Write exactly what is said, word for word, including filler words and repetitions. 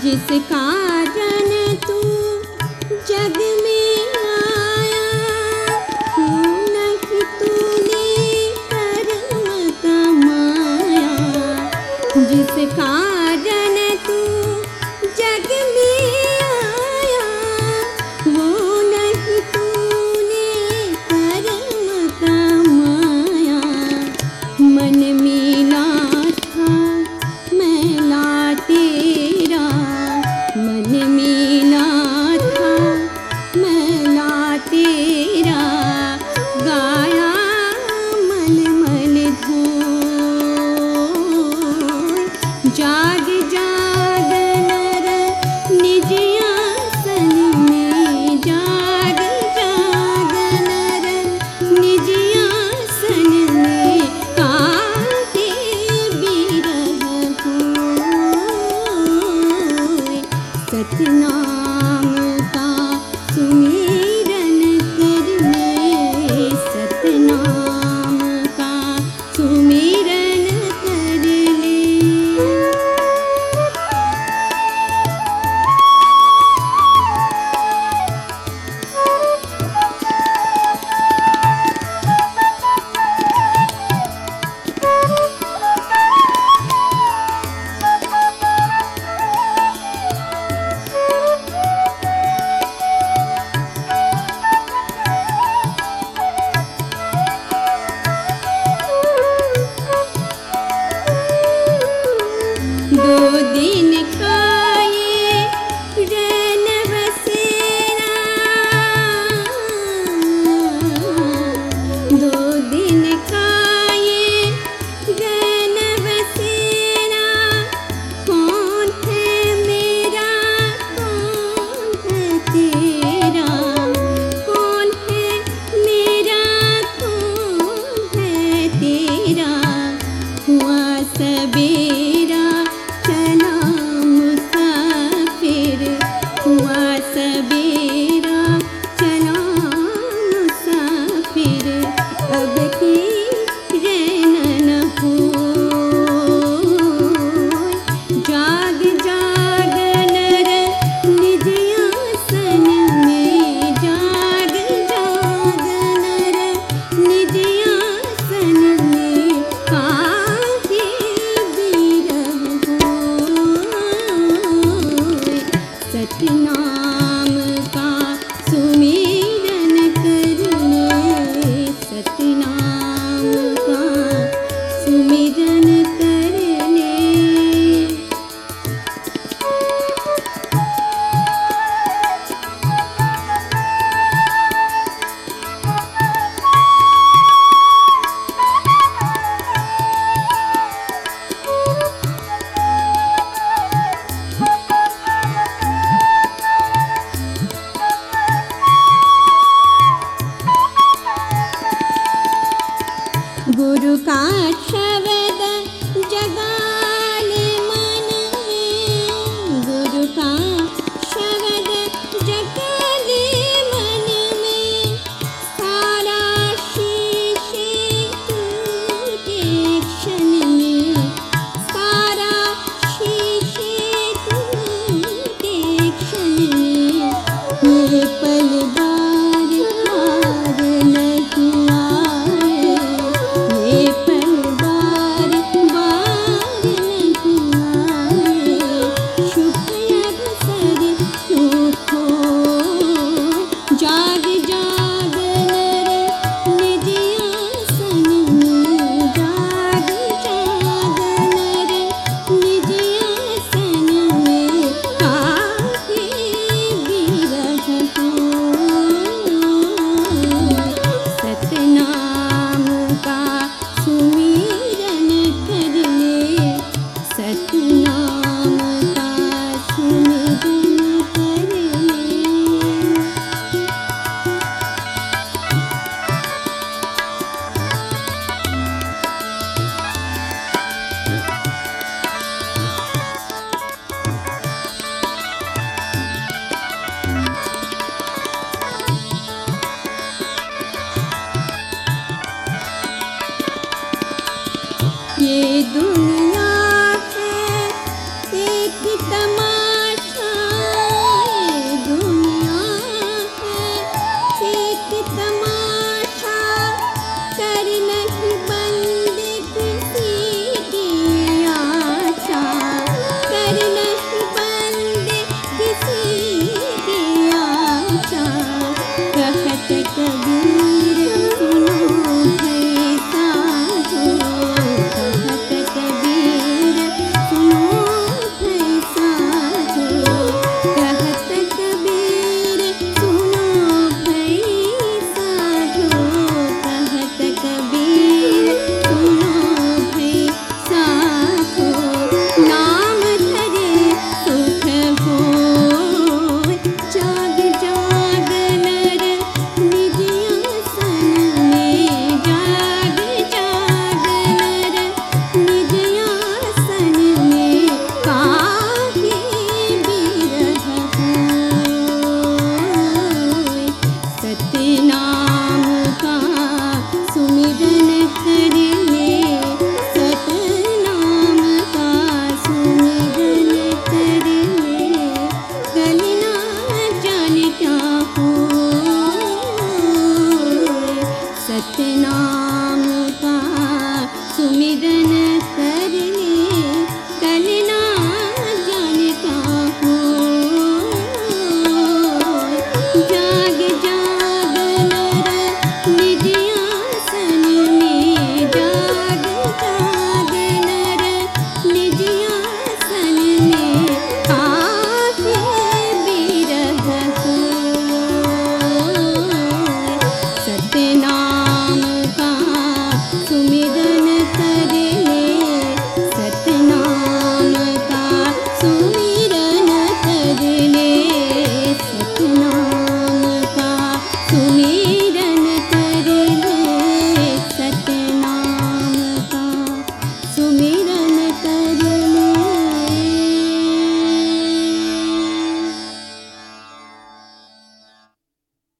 जिस कारण तू जग में आया, नहीं तूने कर्म कमाया। जिस कारण तू जग में आया, वो नहीं तूने कर्म कमाया। मन मिला था मैला तेरा, मन मिला था मैला तेरा, गाया मल मल धोए। जाग जाग नर निज आसन में, जाग जाग नर निज आसन में, काहे बिरह होए। सतनाम का सुमिरन कर ले, सतनाम का सुमिरन कर ले। दो दिन का ये रैन बसेरा, दो दिन का ये रैन बसेरा। कौन है मेरा कौन है तेरा, कौन है मेरा कौन है तेरा। हुआ सबेरा चला मुसाफिर, हुआ सबेरा चला मुसाफिर। अब की रैन न होए। जाग जाग नर निज आसन में, जाग जाग नर निज आसन में, काहे बिरह होए। सतनाम का सुमिरन कर ले, सतनाम का सुमिरन कर ले। गुरु का शब्द जगाले मन में, गुरु का शब्द जगाले मन में। सारा शीशे टूटे क्षण में, सारा शीशे टूटे क्षण में। ये पल बार बार नहीं आए, ये पल बार बार नहीं आए। शुभ अवसर क्यों खोए। जाग जाग नर निज आसन में, जाग जाग नर निज आसन में, काहे बिरह होए। सतनाम का सुमिरन कर ले, सतनाम का सुमिरन कर ले। ये दुनिया है एक तमाशा, नैन कर ले